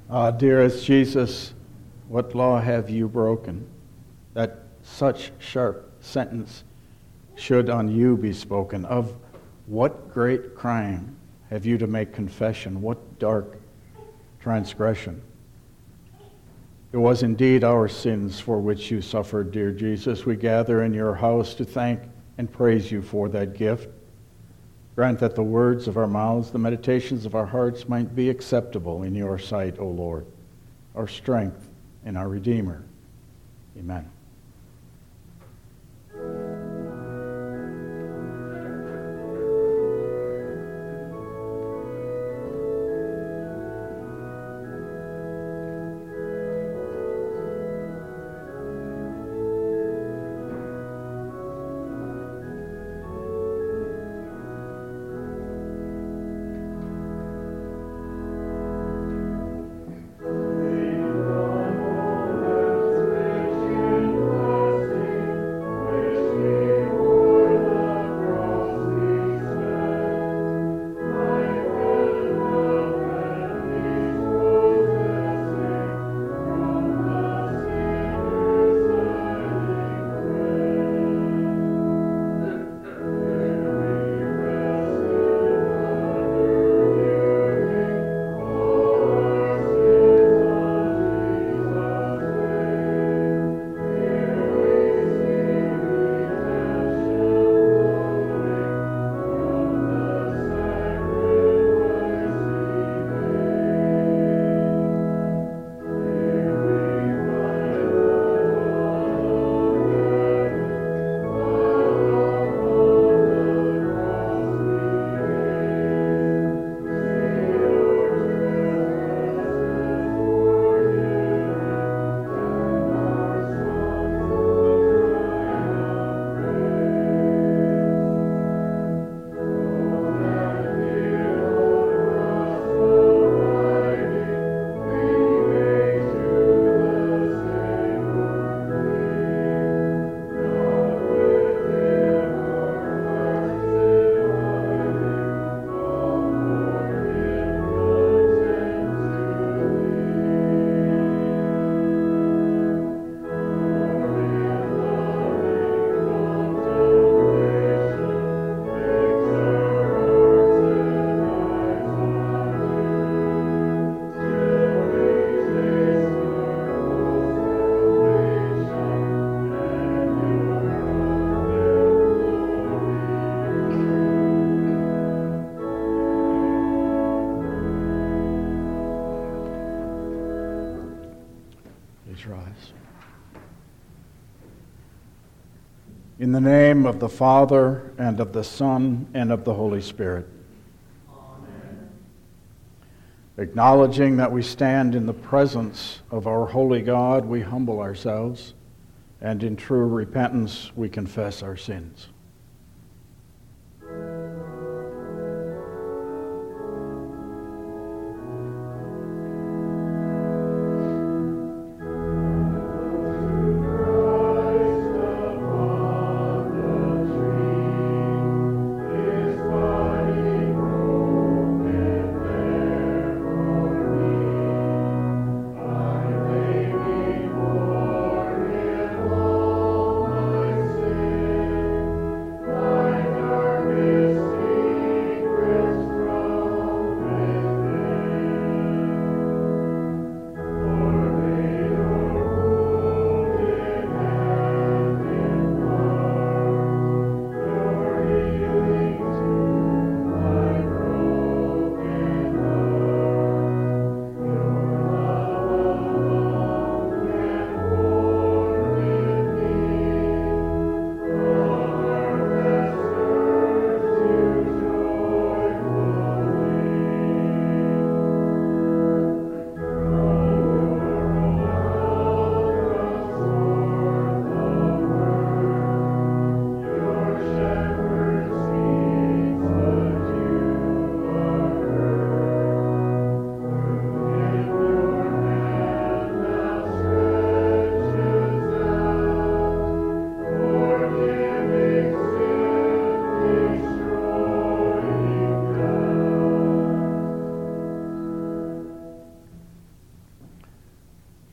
Ah, dearest Jesus, what law have you broken, that such sharp sentence should on you be spoken? Of what great crime have you to make confession? What dark transgression? It was indeed our sins for which you suffered, dear Jesus. We gather in your house to thank and praise you for that gift. Grant that the words of our mouths, the meditations of our hearts might be acceptable in your sight, O Lord, our strength and our Redeemer. Amen. Rise. In the name of the Father, and of the Son, and of the Holy Spirit. Amen. Acknowledging that we stand in the presence of our holy God, we humble ourselves, and in true repentance we confess our sins.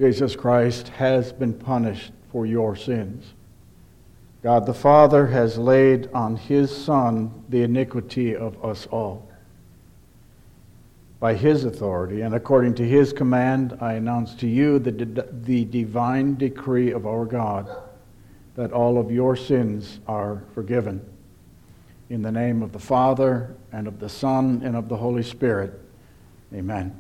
Jesus Christ has been punished for your sins. God the Father has laid on his Son the iniquity of us all. By his authority and according to his command, I announce to you the divine decree of our God that all of your sins are forgiven. In the name of the Father, and of the Son, and of the Holy Spirit. Amen.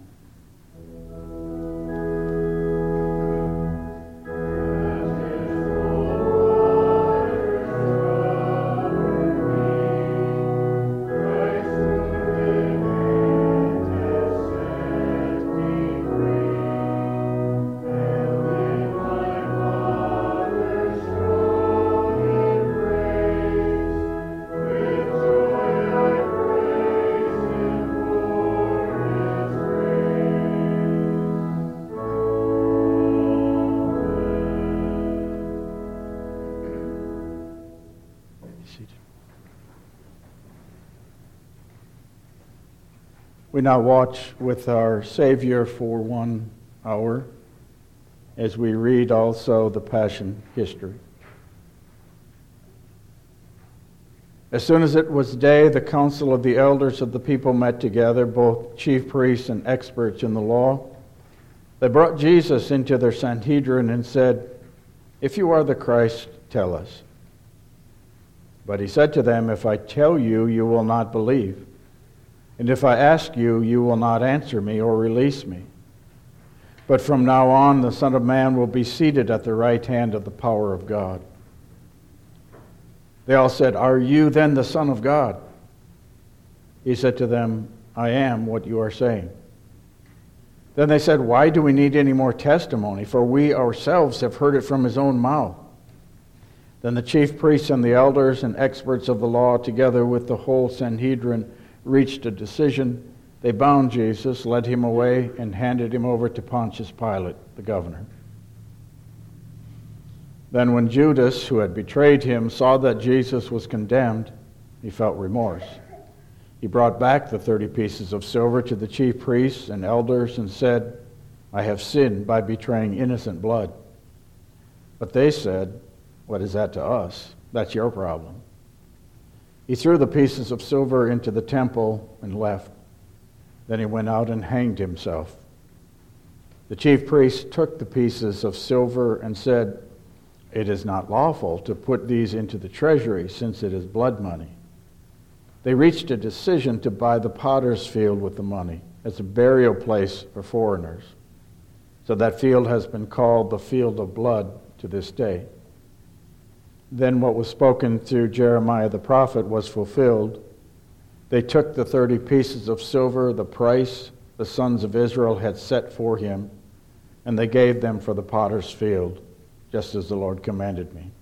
We now watch with our Savior for 1 hour as we read also the Passion history. As soon as it was day, the council of the elders of the people met together, both chief priests and experts in the law. They brought Jesus into their Sanhedrin and said, "If you are the Christ, tell us." But he said to them, "If I tell you, you will not believe. And if I ask you, you will not answer me or release me. But from now on, the Son of Man will be seated at the right hand of the power of God." They all said, "Are you then the Son of God?" He said to them, "I am what you are saying." Then they said, "Why do we need any more testimony? For we ourselves have heard it from his own mouth." Then the chief priests and the elders and experts of the law, together with the whole Sanhedrin, reached a decision. They bound Jesus, led him away, and handed him over to Pontius Pilate, the governor. Then when Judas, who had betrayed him, saw that Jesus was condemned, he felt remorse. He brought back the 30 pieces of silver to the chief priests and elders and said, "I have sinned by betraying innocent blood." But they said, "What is that to us? That's your problem." He threw the pieces of silver into the temple and left. Then he went out and hanged himself. The chief priests took the pieces of silver and said, "It is not lawful to put these into the treasury, since it is blood money." They reached a decision to buy the potter's field with the money as a burial place for foreigners. So that field has been called the Field of Blood to this day. Then what was spoken through Jeremiah the prophet was fulfilled. They took the 30 pieces of silver, the price the sons of Israel had set for him, and they gave them for the potter's field, just as the Lord commanded me.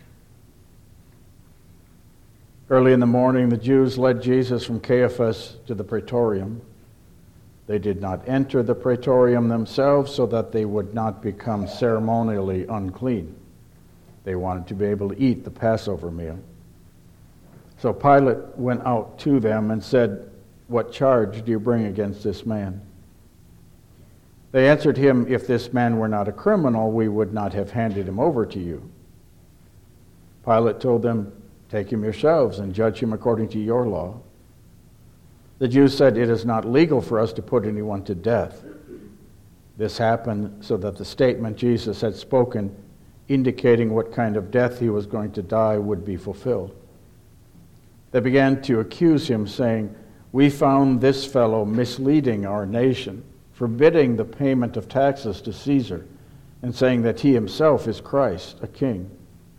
Early in the morning, the Jews led Jesus from Caiaphas to the praetorium. They did not enter the praetorium themselves so that they would not become ceremonially unclean. They wanted to be able to eat the Passover meal. So Pilate went out to them and said, "What charge do you bring against this man?" They answered him, "If this man were not a criminal, we would not have handed him over to you." Pilate told them, "Take him yourselves and judge him according to your law." The Jews said, "It is not legal for us to put anyone to death." This happened so that the statement Jesus had spoken, indicating what kind of death he was going to die, would be fulfilled. They began to accuse him, saying, "We found this fellow misleading our nation, forbidding the payment of taxes to Caesar, and saying that he himself is Christ, a king."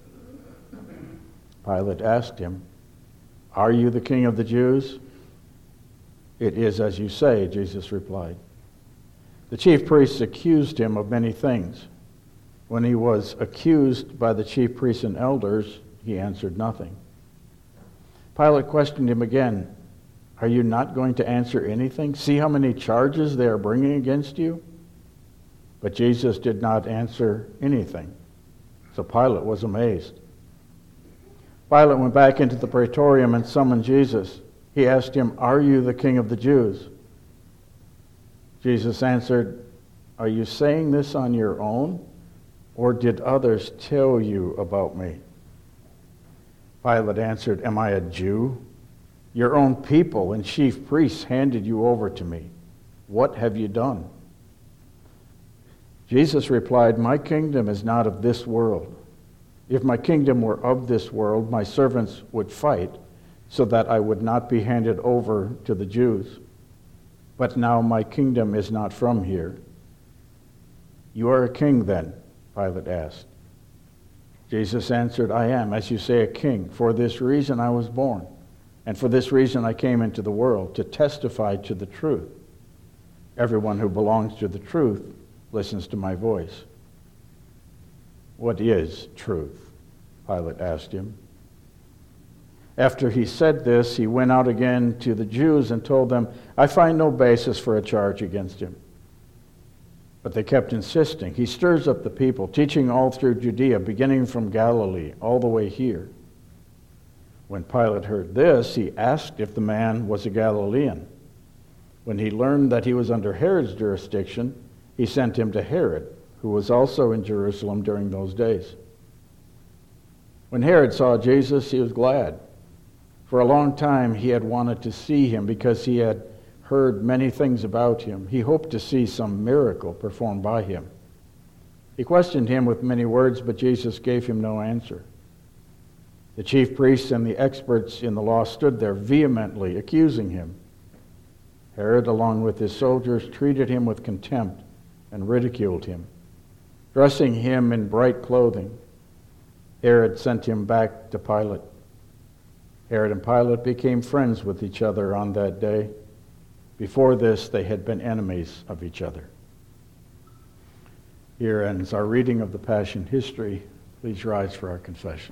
Pilate asked him, "Are you the king of the Jews?" "It is as you say," Jesus replied. The chief priests accused him of many things. When he was accused by the chief priests and elders, he answered nothing. Pilate questioned him again, "Are you not going to answer anything? See how many charges they are bringing against you?" But Jesus did not answer anything. So Pilate was amazed. Pilate went back into the praetorium and summoned Jesus. He asked him, "Are you the king of the Jews?" Jesus answered, are you saying this on your own, or did others tell you about me?" Pilate answered, "Am I a Jew? Your own people and chief priests handed you over to me. What have you done?" Jesus replied, "My kingdom is not of this world. If my kingdom were of this world, my servants would fight so that I would not be handed over to the Jews. But now my kingdom is not from here." "You are a king then?" Pilate asked. Jesus answered, "I am, as you say, a king. For this reason I was born, and for this reason I came into the world, to testify to the truth. Everyone who belongs to the truth listens to my voice." "What is truth?" Pilate asked him. After he said this, he went out again to the Jews and told them, "I find no basis for a charge against him." But they kept insisting, "He stirs up the people, teaching all through Judea, beginning from Galilee, all the way here." When Pilate heard this, he asked if the man was a Galilean. When he learned that he was under Herod's jurisdiction, he sent him to Herod, who was also in Jerusalem during those days. When Herod saw Jesus, he was glad. For a long time he had wanted to see him because he had heard many things about him. He hoped to see some miracle performed by him. He questioned him with many words, but Jesus gave him no answer. The chief priests and the experts in the law stood there vehemently accusing him. Herod, along with his soldiers, treated him with contempt and ridiculed him, dressing him in bright clothing. Herod sent him back to Pilate. Herod and Pilate became friends with each other on that day. Before this, they had been enemies of each other. Here ends our reading of the Passion history. Please rise for our confession.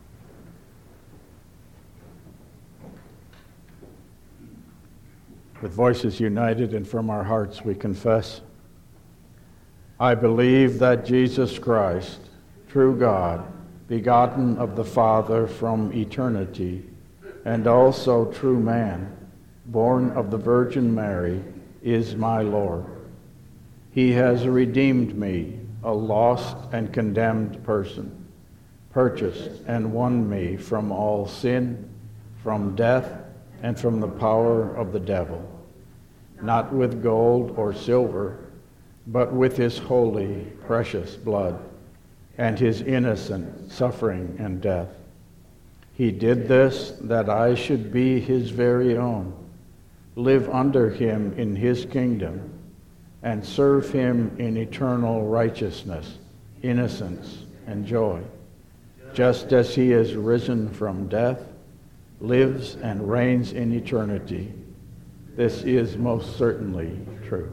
With voices united and from our hearts we confess, "I believe that Jesus Christ, true God, begotten of the Father from eternity, and also true man, born of the Virgin Mary, is my Lord. He has redeemed me, a lost and condemned person, purchased and won me from all sin, from death, and from the power of the devil, not with gold or silver, but with his holy, precious blood, and his innocent suffering and death. He did this that I should be his very own, live under him in his kingdom, and serve him in eternal righteousness, innocence, and joy, just as he is risen from death, lives and reigns in eternity. This is most certainly true."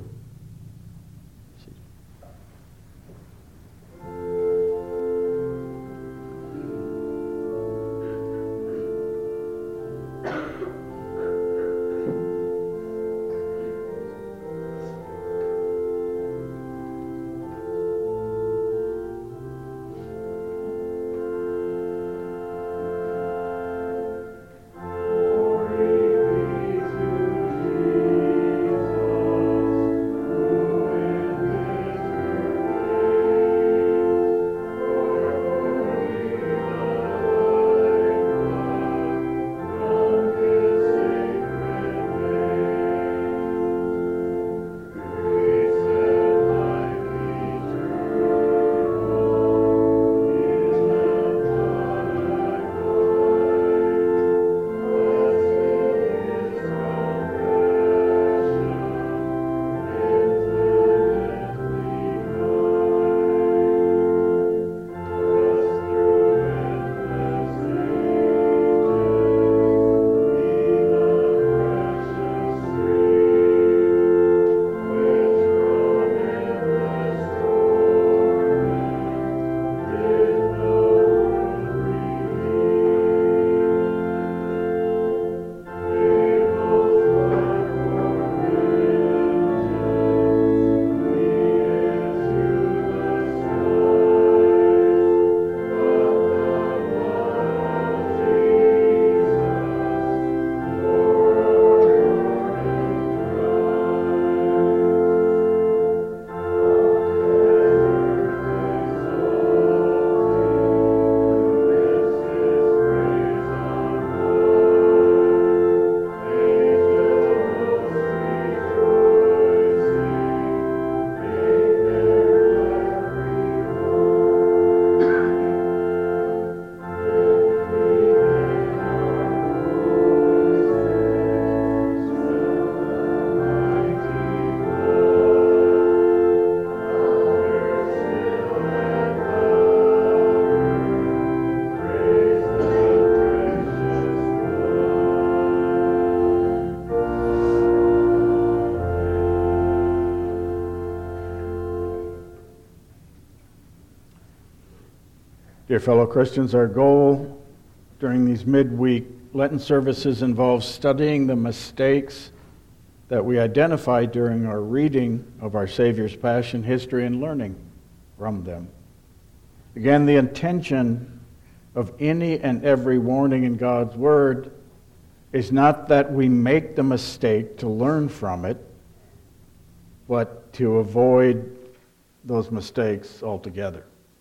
Dear fellow Christians, our goal during these midweek Lenten services involves studying the mistakes that we identified during our reading of our Savior's Passion history and learning from them. Again, the intention of any and every warning in God's Word is not that we make the mistake to learn from it, but to avoid those mistakes altogether.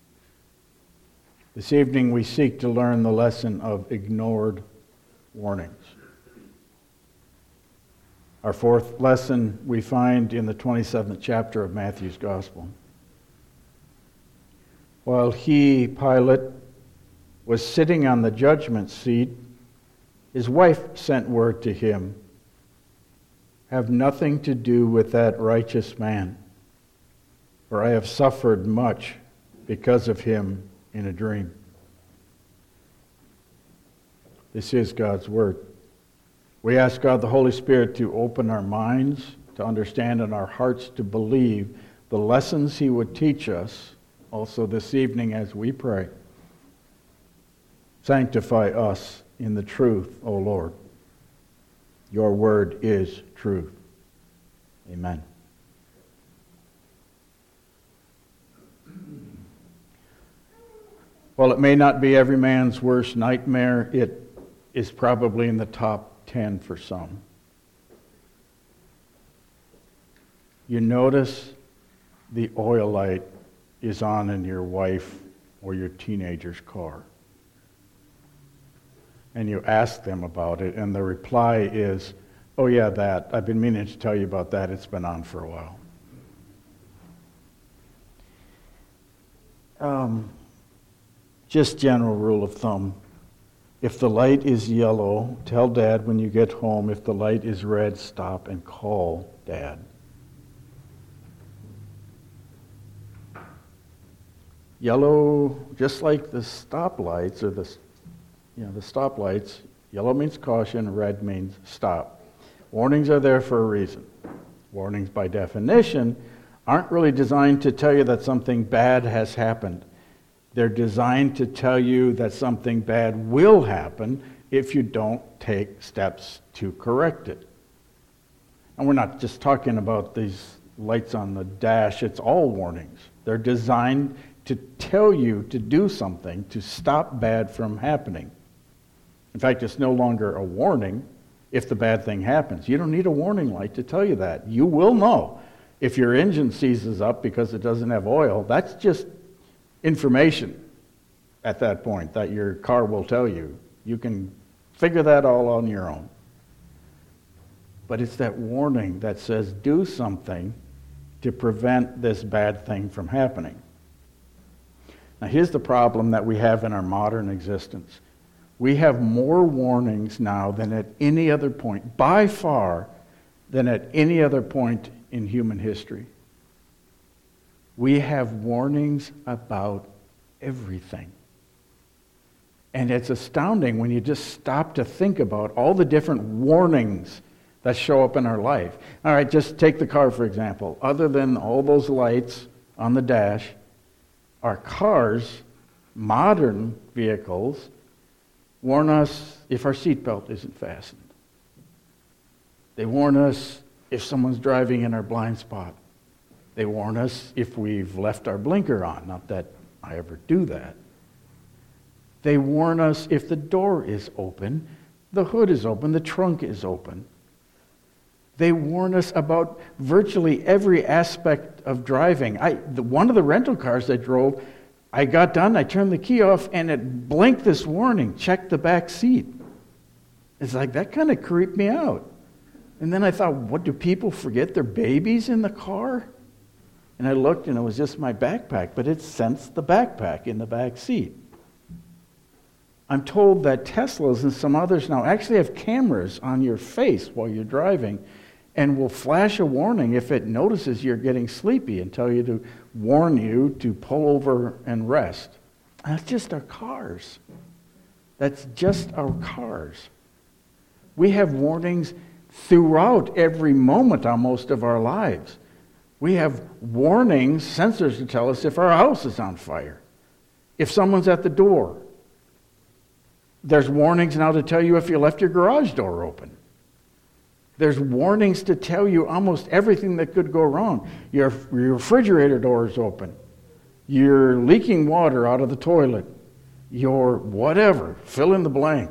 This evening we seek to learn the lesson of ignored warnings. Our fourth lesson we find in the 27th chapter of Matthew's Gospel. While he, Pilate, was sitting on the judgment seat, his wife sent word to him, "Have nothing to do with that righteous man, for I have suffered much because of him in a dream." This is God's Word. We ask God the Holy Spirit to open our minds to understand and our hearts to believe the lessons He would teach us also this evening as we pray. Sanctify us in the truth, O Lord. Your word is truth. Amen. While it may not be every man's worst nightmare, it is probably in the top 10 for some. You notice the oil light is on in your wife or your teenager's car. And you ask them about it, and the reply is, "Oh yeah, that. I've been meaning to tell you about that. It's been on for a while." Just general rule of thumb. If the light is yellow, tell Dad when you get home. If the light is red, stop and call Dad. Yellow, just like the stoplights, or the stoplights, yellow means caution, red means stop. Warnings are there for a reason. Warnings, by definition, aren't really designed to tell you that something bad has happened. They're designed to tell you that something bad will happen if you don't take steps to correct it. And we're not just talking about these lights on the dash, it's all warnings. They're designed to tell you to do something to stop bad from happening. In fact, it's no longer a warning if the bad thing happens. You don't need a warning light to tell you that. You will know if your engine seizes up because it doesn't have oil. That's just information at that point that your car will tell you. You can figure that all on your own. But it's that warning that says do something to prevent this bad thing from happening. Now here's the problem that we have in our modern existence. We have more warnings now than at any other point, by far, than at any other point in human history. We have warnings about everything. And it's astounding when you just stop to think about all the different warnings that show up in our life. All right, just take the car, for example. Other than all those lights on the dash, our cars, modern vehicles, warn us if our seatbelt isn't fastened. They warn us if someone's driving in our blind spot. They warn us if we've left our blinker on. Not that I ever do that. They warn us if the door is open, the hood is open, the trunk is open. They warn us about virtually every aspect of driving. One of the rental cars I drove, I got done, I turned the key off, and it blinked this warning, check the back seat. It's like, that kind of creeped me out. And then I thought, what, do people forget their babies in the car? And I looked, and it was just my backpack, but it sensed the backpack in the back seat. I'm told that Teslas and some others now actually have cameras on your face while you're driving and will flash a warning if it notices you're getting sleepy and tell you to warn you to pull over and rest. That's just our cars. That's just our cars. We have warnings throughout every moment almost of our lives. We have warnings, sensors to tell us if our house is on fire, If someone's at the door, there's warnings now to tell you if you left your garage door open. There's warnings to tell you almost everything that could go wrong. Your refrigerator door is open. You're leaking water out of the toilet. Your whatever, fill in the blank.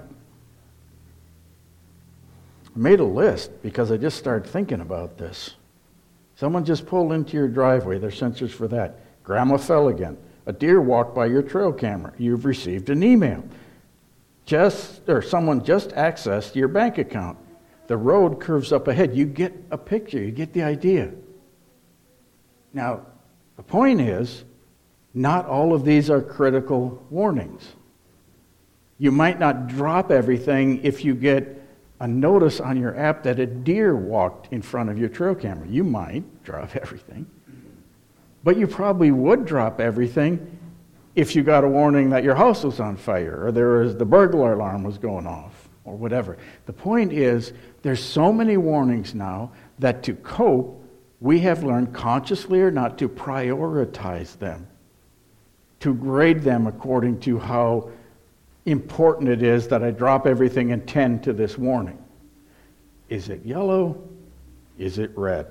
I made a list because I just started thinking about this. Someone just pulled into your driveway. There's sensors for that. Grandma fell again. A deer walked by your trail camera. You've received an email. Someone just accessed your bank account. The road curves up ahead. You get a picture. You get the idea. Now, the point is, not all of these are critical warnings. You might not drop everything if you get a notice on your app that a deer walked in front of your trail camera. You might drop everything. But you probably would drop everything if you got a warning that your house was on fire or the burglar alarm was going off or whatever. The point is, there's so many warnings now that to cope, we have learned consciously or not to prioritize them, to grade them according to how important it is that I drop everything and tend to this warning. Is it yellow? Is it red?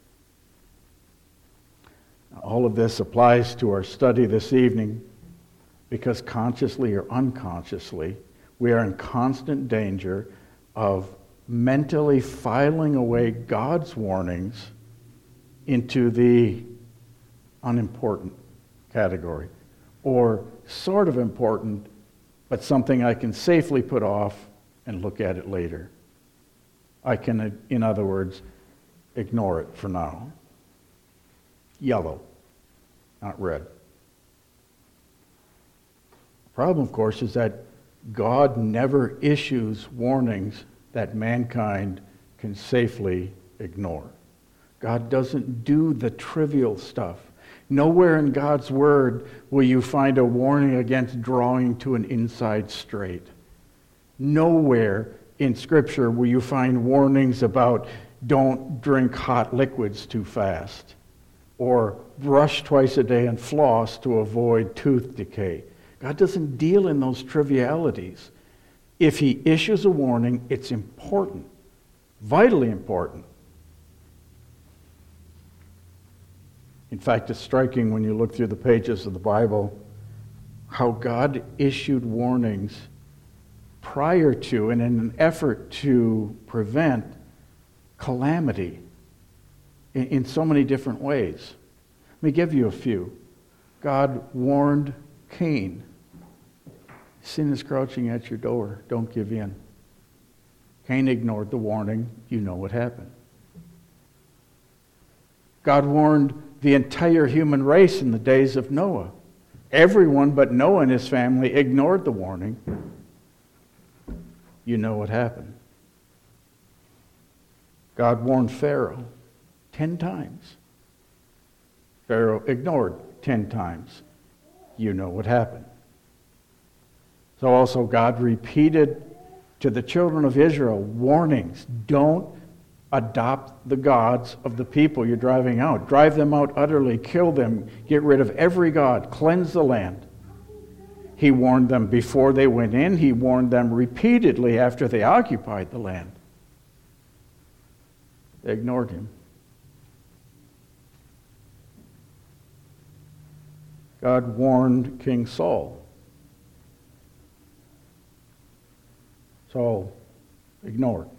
Now, all of this applies to our study this evening because consciously or unconsciously, we are in constant danger of mentally filing away God's warnings into the unimportant category, or sort of important, but something I can safely put off and look at it later. I can, in other words, ignore it for now. Yellow, not red. The problem, of course, is that God never issues warnings that mankind can safely ignore. God doesn't do the trivial stuff. Nowhere in God's Word will you find a warning against drawing to an inside straight. Nowhere in Scripture will you find warnings about don't drink hot liquids too fast, or brush twice a day and floss to avoid tooth decay. God doesn't deal in those trivialities. If He issues a warning, it's important, vitally important. In fact, it's striking when you look through the pages of the Bible how God issued warnings prior to and in an effort to prevent calamity in so many different ways. Let me give you a few. God warned Cain, sin is crouching at your door, don't give in. Cain ignored the warning, you know what happened. God warned the entire human race in the days of Noah. Everyone but Noah and his family ignored the warning. You know what happened. God warned Pharaoh 10 times. Pharaoh ignored 10 times. You know what happened. So also God repeated to the children of Israel warnings. Don't adopt the gods of the people you're driving out. Drive them out utterly, kill them, get rid of every god, cleanse the land. He warned them before they went in. He warned them repeatedly after they occupied the land. They ignored Him. God warned King Saul. Saul ignored.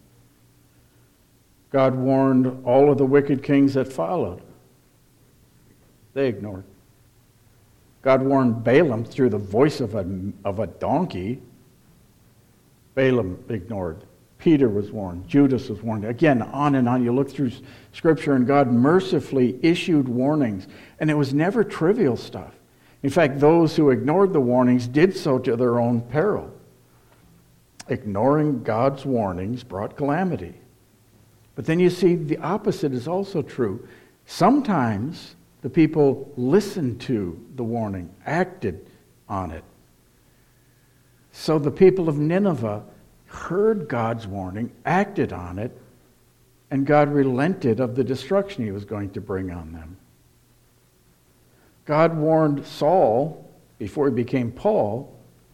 God warned all of the wicked kings that followed. They ignored. God warned Balaam through the voice of a donkey. Balaam ignored. Peter was warned. Judas was warned. Again, on and on. You look through Scripture and God mercifully issued warnings. And it was never trivial stuff. In fact, those who ignored the warnings did so to their own peril. Ignoring God's warnings brought calamity. But then you see the opposite is also true. Sometimes the people listened to the warning, acted on it. So the people of Nineveh heard God's warning, acted on it, and God relented of the destruction He was going to bring on them. God warned Saul before he became Paul,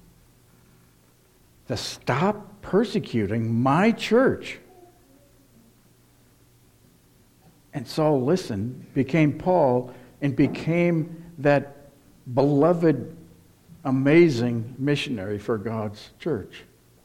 to stop persecuting my church. And Saul listened, became Paul, and became that beloved, amazing missionary for God's church.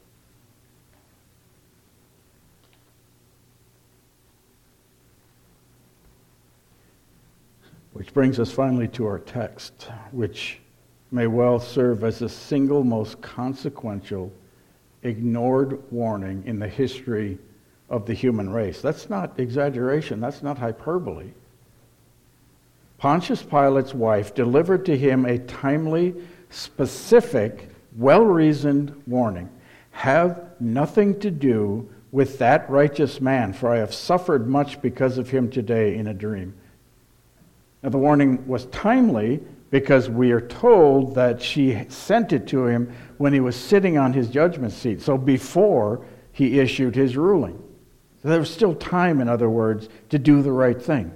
Which brings us finally to our text, which may well serve as the single most consequential, ignored warning in the history of the human race. That's not exaggeration. That's not hyperbole. Pontius Pilate's wife delivered to him a timely, specific, well-reasoned warning. Have nothing to do with that righteous man, for I have suffered much because of him today in a dream. Now, the warning was timely because we are told that she sent it to him when he was sitting on his judgment seat, so before he issued his ruling. So there was still time, in other words, to do the right thing.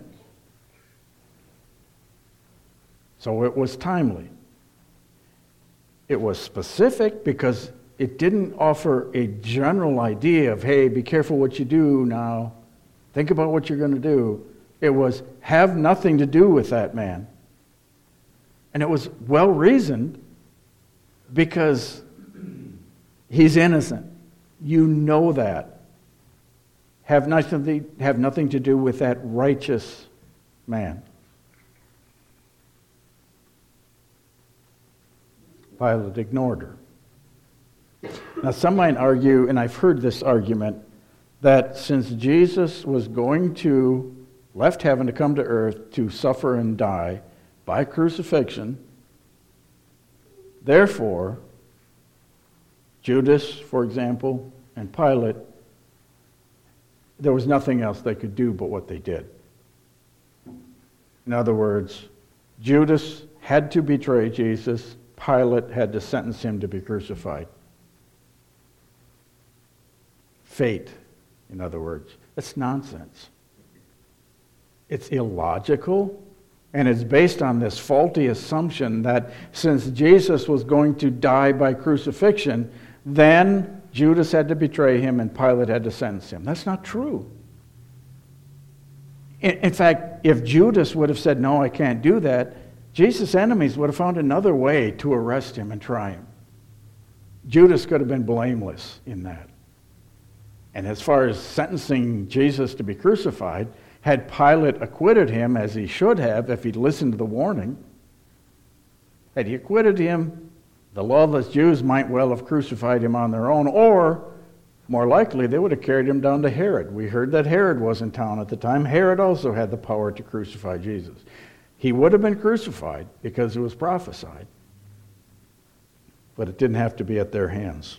So it was timely. It was specific because it didn't offer a general idea of, hey, be careful what you do now. Think about what you're going to do. It was, have nothing to do with that man. And it was well-reasoned because he's innocent. You know that. Have nothing to do with that righteous man. Pilate ignored her. Now, some might argue, and I've heard this argument, that since Jesus was left heaven to come to earth to suffer and die by crucifixion, therefore, Judas, for example, and Pilate, there was nothing else they could do but what they did. In other words, Judas had to betray Jesus. Pilate had to sentence him to be crucified. Fate, in other words. That's nonsense. It's illogical, and it's based on this faulty assumption that since Jesus was going to die by crucifixion, then Judas had to betray him and Pilate had to sentence him. That's not true. In fact, if Judas would have said, no, I can't do that, Jesus' enemies would have found another way to arrest him and try him. Judas could have been blameless in that. And as far as sentencing Jesus to be crucified, had Pilate acquitted him, as he should have if he'd listened to the warning, had he acquitted him, the lawless Jews might well have crucified him on their own, or, more likely, they would have carried him down to Herod. We heard that Herod was in town at the time. Herod also had the power to crucify Jesus. He would have been crucified because it was prophesied, but it didn't have to be at their hands.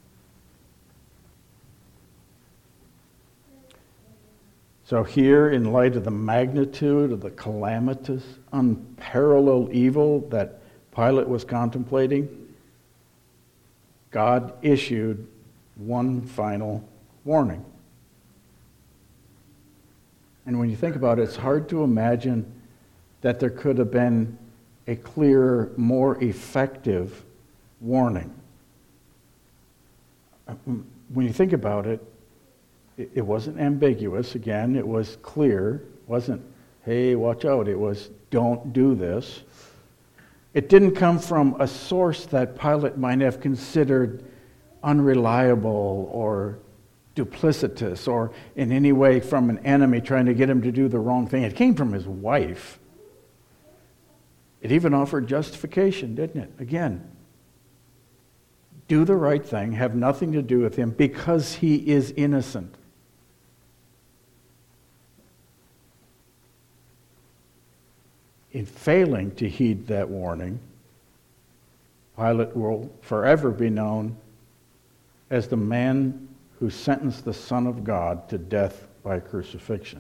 So here, in light of the magnitude of the calamitous, unparalleled evil that Pilate was contemplating, God issued one final warning. And when you think about it, it's hard to imagine that there could have been a clearer, more effective warning. When you think about it, it wasn't ambiguous. Again, it was clear. It wasn't, hey, watch out. It was, don't do this. It didn't come from a source that Pilate might have considered unreliable or duplicitous or in any way from an enemy trying to get him to do the wrong thing. It came from his wife. It even offered justification, didn't it? Again, do the right thing, have nothing to do with him because he is innocent. In failing to heed that warning, Pilate will forever be known as the man who sentenced the Son of God to death by crucifixion.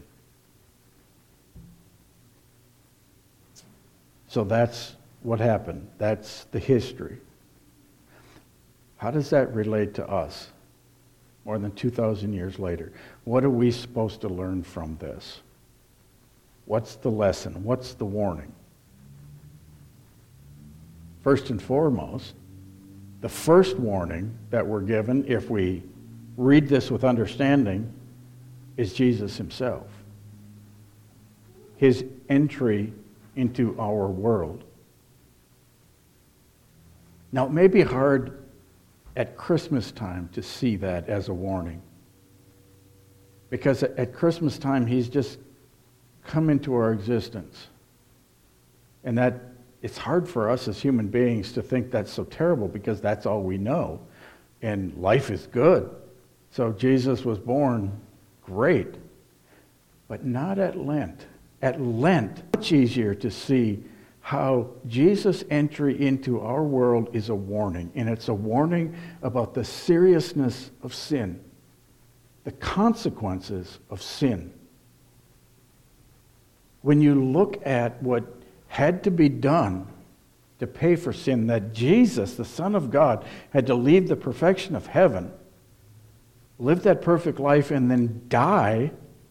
So that's what happened. That's the history. How does that relate to us more than 2,000 years later? What are we supposed to learn from this? What's the lesson? What's the warning? first and foremost, the first warning that we're given, if we read this with understanding, is Jesus himself. His entry into our world. Now, it may be hard at Christmas time to see that as a warning. Because at Christmas time, he's just come into our existence. And that it's hard for us as human beings to think that's so terrible because that's all we know. And life is good. So Jesus was born, great. But not at Lent. At Lent, much easier to see how Jesus' entry into our world is a warning. And it's a warning about the seriousness of sin, the consequences of sin. When you look at what had to be done to pay for sin, that Jesus, the Son of God, had to leave the perfection of heaven, live that perfect life, and then die,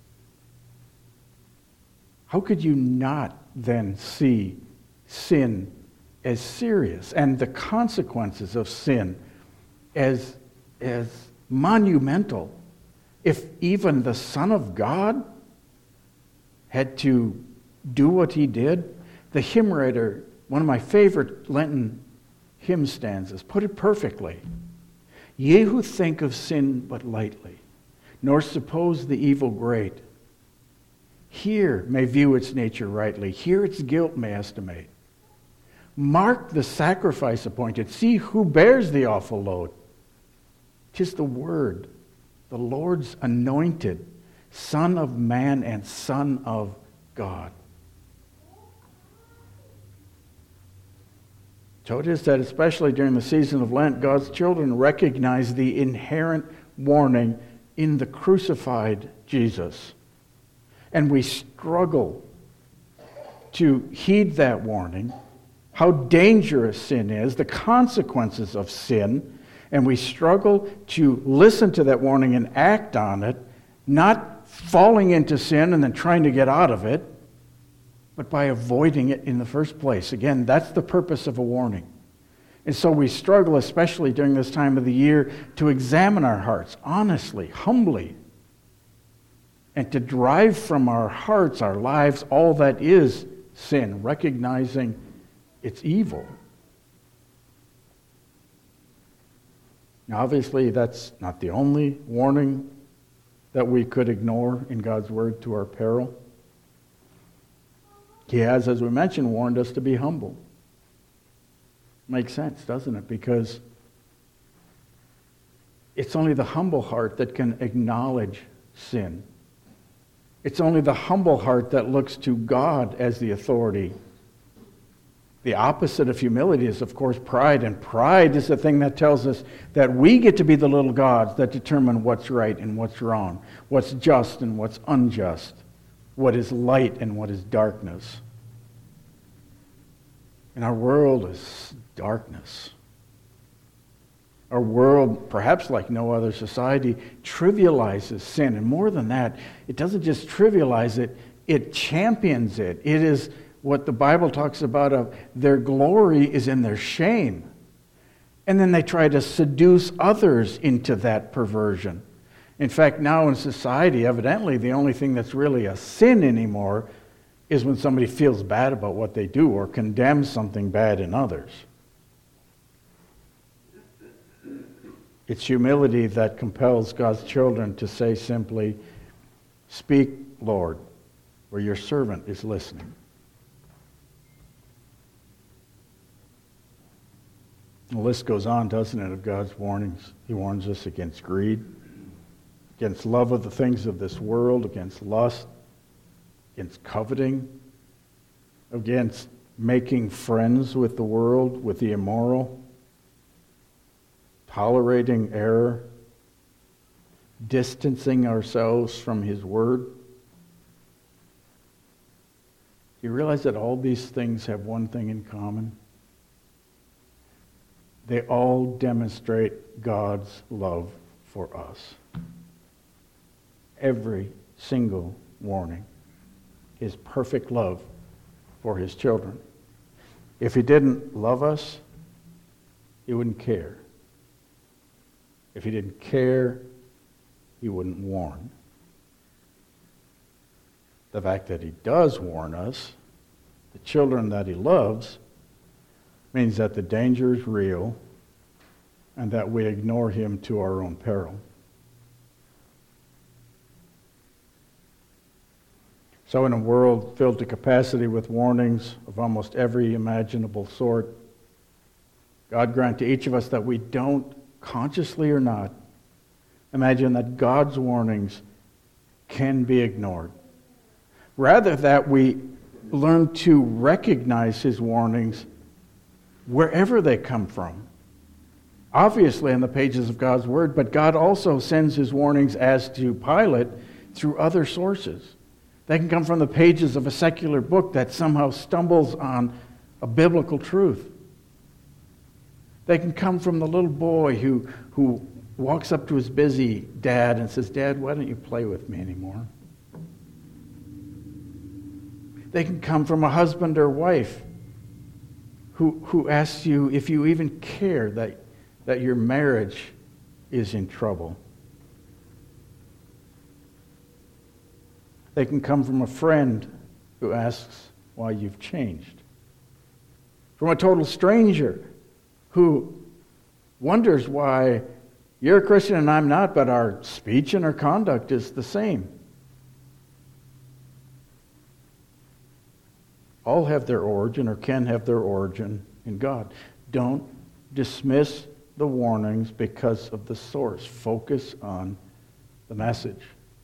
how could you not then see sin as serious and the consequences of sin as monumental? If even the Son of God had to do what he did, the hymn writer, one of my favorite Lenten hymn stanzas, put it perfectly. Ye who think of sin but lightly, nor suppose the evil great, here may view its nature rightly, here its guilt may estimate. Mark the sacrifice appointed, see who bears the awful load. 'Tis the Word, the Lord's anointed, Son of man and Son of God. So it is that especially during the season of Lent, God's children recognize the inherent warning in the crucified Jesus. And we struggle to heed that warning, how dangerous sin is, the consequences of sin, and we struggle to listen to that warning and act on it, not falling into sin and then trying to get out of it, but by avoiding it in the first place. Again, that's the purpose of a warning. And so we struggle, especially during this time of the year, to examine our hearts honestly, humbly, and to drive from our hearts, our lives, all that is sin, recognizing it's evil. Now, obviously, that's not the only warning that we could ignore in God's Word to our peril. He has, as we mentioned, warned us to be humble. Makes sense, doesn't it? Because it's only the humble heart that can acknowledge sin. It's only the humble heart that looks to God as the authority. The opposite of humility is, of course, pride. And pride is the thing that tells us that we get to be the little gods that determine what's right and what's wrong, what's just and what's unjust, what is light and what is darkness. And our world is darkness. Our world, perhaps like no other society, trivializes sin. And more than that, it doesn't just trivialize it, it champions it. It is what the Bible talks about of their glory is in their shame. And then they try to seduce others into that perversion. In fact, now in society, evidently, the only thing that's really a sin anymore is when somebody feels bad about what they do or condemns something bad in others. It's humility that compels God's children to say simply, "Speak, Lord, for your servant is listening." The list goes on, doesn't it, of God's warnings. He warns us against greed, against love of the things of this world, against lust, against coveting, against making friends with the world, with the immoral, tolerating error, distancing ourselves from His Word. You realize that all these things have one thing in common? They all demonstrate God's love for us. Every single warning. His perfect love for His children. If He didn't love us, He wouldn't care. If he didn't care, he wouldn't warn. The fact that he does warn us, the children that he loves, means that the danger is real and that we ignore him to our own peril. So in a world filled to capacity with warnings of almost every imaginable sort, God grant to each of us that we don't, consciously or not, imagine that God's warnings can be ignored. Rather, that we learn to recognize his warnings wherever they come from. Obviously in the pages of God's Word, but God also sends his warnings as to Pilate through other sources. They can come from the pages of a secular book that somehow stumbles on a biblical truth. They can come from the little boy who walks up to his busy dad and says, "Dad, why don't you play with me anymore?" They can come from a husband or wife who asks you if you even care that your marriage is in trouble. They can come from a friend who asks why you've changed. From a total stranger who wonders why you're a Christian and I'm not, but our speech and our conduct is the same. All have their origin, or can have their origin, in God. Don't dismiss the warnings because of the source. Focus on the message.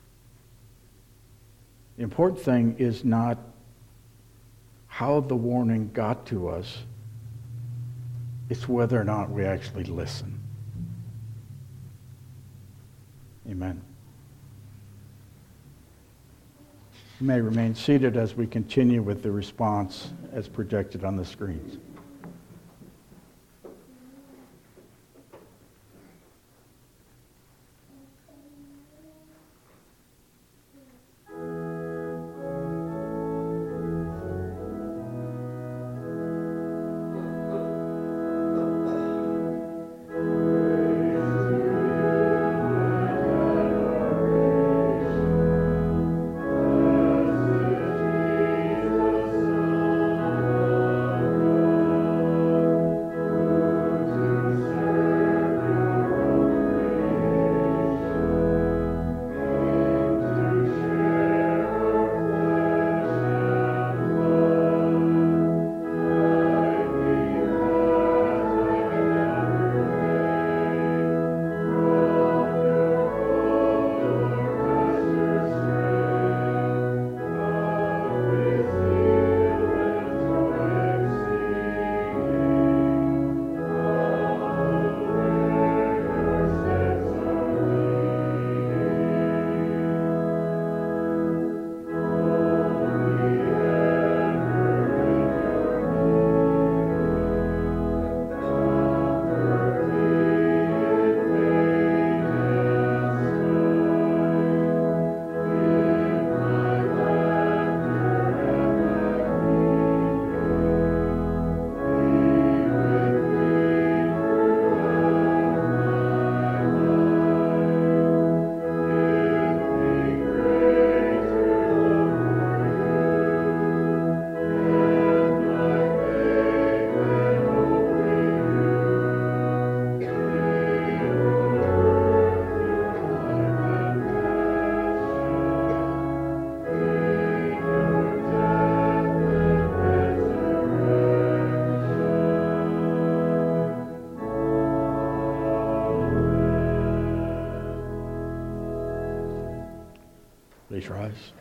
The important thing is not how the warning got to us. It's whether or not we actually listen. Amen. You may remain seated as we continue with the response as projected on the screens. Please rise.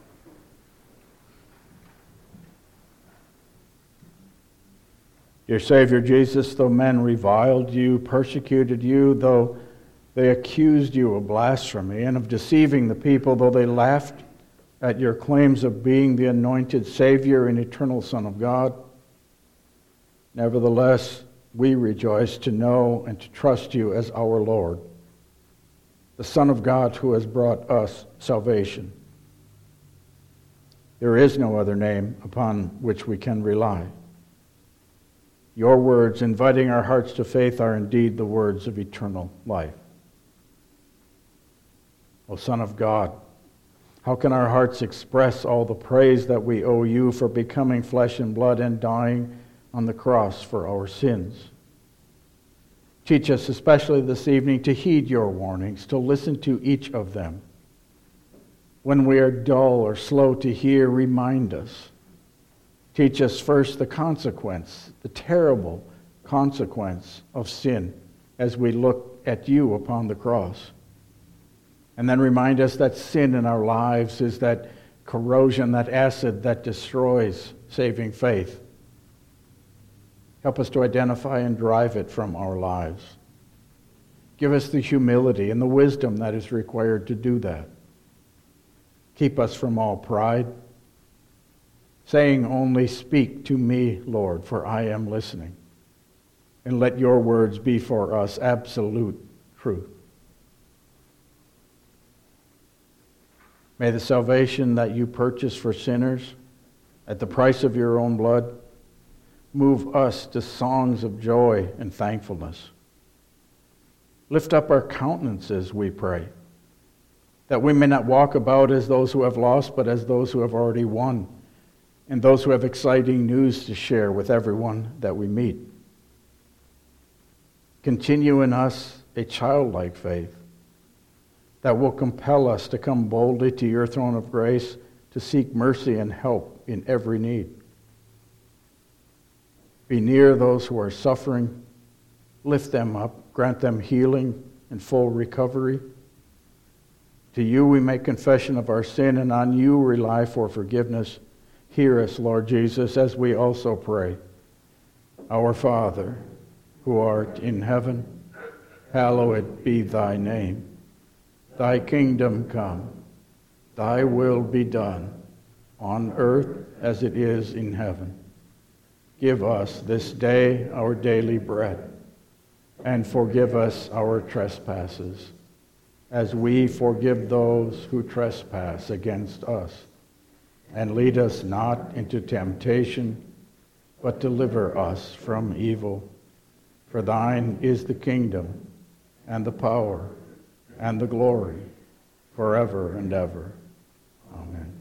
Dear Savior Jesus, though men reviled you, persecuted you, though they accused you of blasphemy and of deceiving the people, though they laughed at your claims of being the anointed Savior and eternal Son of God, nevertheless, we rejoice to know and to trust you as our Lord, the Son of God who has brought us salvation. There is no other name upon which we can rely. Your words, inviting our hearts to faith, are indeed the words of eternal life. O Son of God, how can our hearts express all the praise that we owe you for becoming flesh and blood and dying on the cross for our sins? Teach us, especially this evening, to heed your warnings, to listen to each of them. When we are dull or slow to hear, remind us. Teach us first the consequence, the terrible consequence of sin as we look at you upon the cross. And then remind us that sin in our lives is that corrosion, that acid that destroys saving faith. Help us to identify and drive it from our lives. Give us the humility and the wisdom that is required to do that. Keep us from all pride, saying only, "Speak to me, Lord, for I am listening." And let your words be for us absolute truth. May the salvation that you purchased for sinners at the price of your own blood move us to songs of joy and thankfulness. Lift up our countenances, we pray, that we may not walk about as those who have lost, but as those who have already won, and those who have exciting news to share with everyone that we meet. Continue in us a childlike faith that will compel us to come boldly to your throne of grace to seek mercy and help in every need. Be near those who are suffering. Lift them up. Grant them healing and full recovery. To you we make confession of our sin, and on you rely for forgiveness. Hear us, Lord Jesus, as we also pray. Our Father, who art in heaven, hallowed be thy name. Thy kingdom come. Thy will be done, on earth as it is in heaven. Give us this day our daily bread, and forgive us our trespasses, as we forgive those who trespass against us. And lead us not into temptation, but deliver us from evil. For thine is the kingdom, and the power, and the glory, forever and ever. Amen.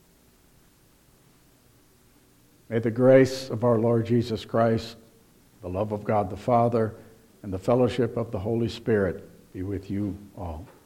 May the grace of our Lord Jesus Christ, the love of God the Father, and the fellowship of the Holy Spirit be with you all.